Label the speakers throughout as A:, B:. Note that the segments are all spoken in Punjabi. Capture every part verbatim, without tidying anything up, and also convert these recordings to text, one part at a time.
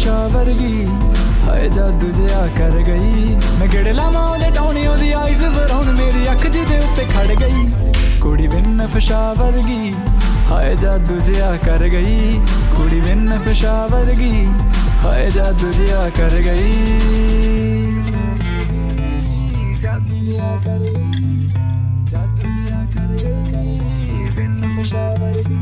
A: ਫਸ਼ਾ ਵਰਗੀ ਹਾਏ ਜਾਦੂ ਜਿਹਾ ਕਰ ਗਈ। ਮੈਂ ਗੇੜੇ ਲਾਵਾਂ ਉਹਦੇ ਟੌਣੀ ਉਹਦੀ ਆਈਜ਼ ਬਰਾਉਨ ਮੇਰੀ ਅੱਖ ਜਿਹਦੇ ਉੱਤੇ ਖੜ ਗਈ। ਕੁੜੀ ਵਿੰਨ ਫਸ਼ਾ ਵਰਗੀ ਹਾਏ ਜਾਦੂ ਜਿਹਾ ਕਰ ਗਈ। ਕੁੜੀ ਵਿੰਨ ਫਸ਼ਾ ਵਰਗੀ ਹਾਏ ਜਾਦੂ ਜਿਹਾ ਕਰ ਗਈ। ਜਾਦੂ ਜਿਹਾ ਕਰ ਗਈ, ਜਾਦੂ ਜਿਹਾ ਕਰ ਗਈ, ਵਿੰਨ ਫਸ਼ਾ ਵਰਗੀ।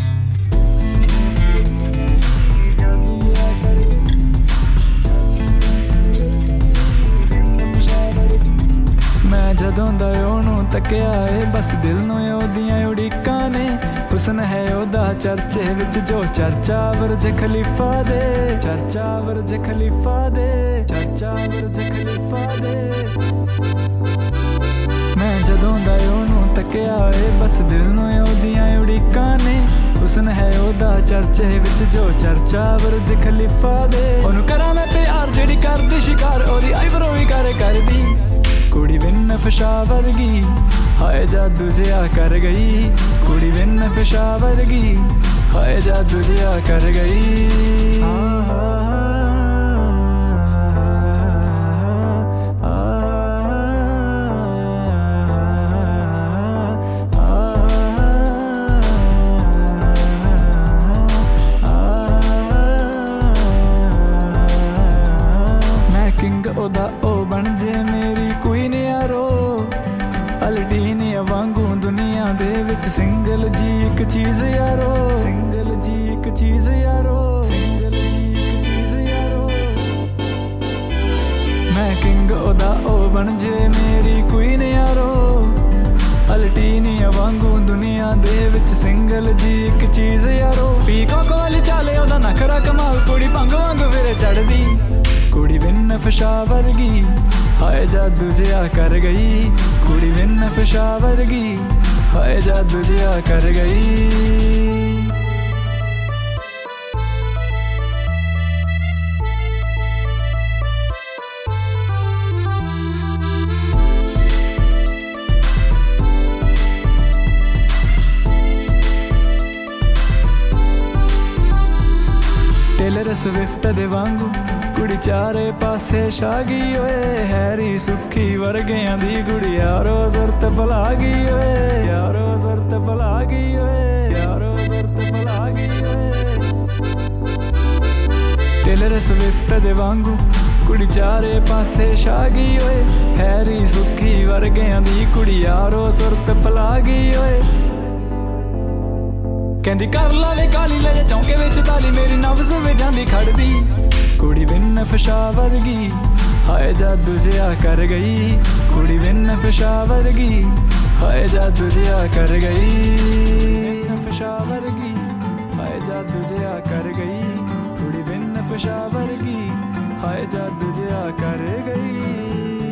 A: ਮੈਂ ਜਦੋਂ ਦਾ ਉਹਨੂੰ ਤੱਕਿਆ ਏ ਬਸ ਦਿਲ ਨੂੰ ਉਹਦੀਆਂ ਉਡੀਕਾਂ ਨੇ। ਹੁਸਨ ਹੈ ਉਹਦਾ ਚਰਚੇ ਵਿੱਚ ਜੋ ਚਰਚਾ ਬੁਰਜ ਖਲੀਫਾ ਦੇ, ਚਰਚਾ ਬੁਰਜ ਖਲੀਫਾ ਦੇ, ਚਰਚਾ ਬੁਰਜ ਖਲੀਫਾ ਦੇ। ਮੈਂ ਜਦੋਂ ਦਾ ਉਹਨੂੰ ਤੱਕਿਆ ਏ ਬਸ ਦਿਲ ਨੂੰ ਉਹਦੀਆਂ ਉਡੀਕਾਂ ਨੇ। ਹੁਸਨ ਹੈ ਉਹਦਾ ਚਰਚੇ ਵਿੱਚ ਜੋ ਚਰਚਾ ਬੁਰਜ ਖਲੀਫਾ ਦੇ। ਉਹਨੂੰ ਕਰਾਂ ਮੈਂ ਪਿਆਰ ਜਿਹੜੀ ਕਰਦੀ ਸ਼ਿਕਾਰ ਉਹਦੀ ਆਈਬਰੋ ਵੀ ਕਰ ਕਰਦੀ। ਕੁੜੀ ਵਿੰਨ ਫਸ਼ਾ ਵਰਗੀ ਹਾਏ ਜਾਦੂ ਜਿਹਾ ਕਰ ਗਈ। ਕੁੜੀ ਵਿੰਨ ਫਸ਼ਾ ਵਰਗੀ ਹਾਏ ਜਾਦੂ ਜਿਹਾ ਕਰ ਗਈ। ਮੈਂ ਕਿੰਗ ਉਹਦਾ ਉਹ ਬਣ ਜੇ ਮੇਰੀ ਕੁਈਨ ਯਾਰੋ। ਅਲਡੀਨੀਆ ਵਾਂਗੂ ਦੁਨੀਆ ਦੇ ਵਿੱਚ ਸਿੰਗਲ ਜੀ ਇੱਕ ਚੀਜ਼ ਯਾਰੋ, ਸਿੰਗਲ ਜੀ ਇੱਕ ਚੀਜ਼ ਯਾਰੋ, ਸਿੰਗਲ ਜੀ ਇੱਕ ਚੀਜ਼ ਯਾਰੋ। ਮੈਂ ਕਿੰਗ ਉਹਦਾ ਉਹ ਬਣ ਜੇ ਮੇਰੀ ਕੁਈਨ ਯਾਰੋ। ਅਲਡੀਨੀਆ ਵਾਂਗੂ ਦੁਨੀਆ ਦੇ ਵਿੱਚ ਸਿੰਗਲ ਜੀ ਇੱਕ ਚੀਜ਼ ਯਾਰੋ। ਪੀਕੋਕ ਵਾਲੀ ਚਾਲੇ ਉਹਦਾ ਨਖਰਾ ਕਮਾਲ ਕੁੜੀ ਭੰਗ ਵਾਂਗੂ ਫਿਰੇ ਚੜਦੀ। ਕੁੜੀ ਵਿੰਨ ਫਸ਼ਾ ਵਰਗੀ ਹਾਏ ਜਾਦੂ ਜਿਹਾ ਕਰ ਗਈ। ਕੁੜੀ ਵਿੰਨ ਫਸ਼ਾ ਵਰਗੀ ਹਾਏ ਜਾਦੂ ਜਿਹਾ ਕਰ ਗਈ। ਟੇਲਰ ਸਵਿਫਟ ਦੇ ਵਾਂਗੂ ਕੁੜੀ ਚਾਰੇ ਪਾਸੇ ਛਾ ਗਈ ਓਏ। ਹੈਰੀ ਸੁੱਖੀ ਵਰਗਿਆਂ ਦੀ ਕੁੜੀ ਯਾਰੋ ਜ਼ਰਤ ਭੁਲਾ ਗਈ ਓਏ, ਯਾਰੋ ਜ਼ਰਤ ਭੁਲਾ ਗਈ ਓਏ, ਯਾਰੋ ਜ਼ਰਤ ਭੁਲਾ ਗਈ ਓਏ। ਟੇਲਰ ਸਵਿਫਟ ਦੇ ਵਾਂਗੂ ਕੁੜੀ ਚਾਰੇ ਪਾਸੇ ਛਾ ਗਈ ਓਏ। ਹੈਰੀ ਸੁੱਖੀ ਵਰਗਿਆਂ ਦੀ ਕੁੜੀ ਯਾਰੋ ਜ਼ਰਤ ਭੁਲਾ ਗਈ ਓਏ। ਕਹਿੰਦੀ ਕਰ ਲਾਵੇ ਕਾਲੀ ਲੈ ਜਾ ਚੌਂਕੇ ਵਿੱਚ ਤਾਲੀ ਮੇਰੀ ਨਬਜ਼ ਵਿੱਚ ਜਾਂਦੀ ਖੜਦੀ। ਕੁੜੀ ਵਿੰਨ ਫਸ਼ਾ ਵਰਗੀ ਹਾਏ ਜਾਦੂ ਜਿਹਾ ਕਰ ਗਈ। ਕੁੜੀ ਵਿੰਨ ਫਸ਼ਾ ਵਰਗੀ ਹਾਏ ਜਾਦੂ ਜਿਹਾ ਕਰ ਗਈ। ਫਸ਼ਾ ਵਰਗੀ ਹਾਏ ਜਾਦੂ ਜਿਹਾ ਕਰ ਗਈ। ਕੁੜੀ ਵਿੰਨ ਫਸ਼ਾ ਵਰਗੀ ਹਾਏ ਜਾਦੂ ਜਿਹਾ ਕਰ ਗਈ।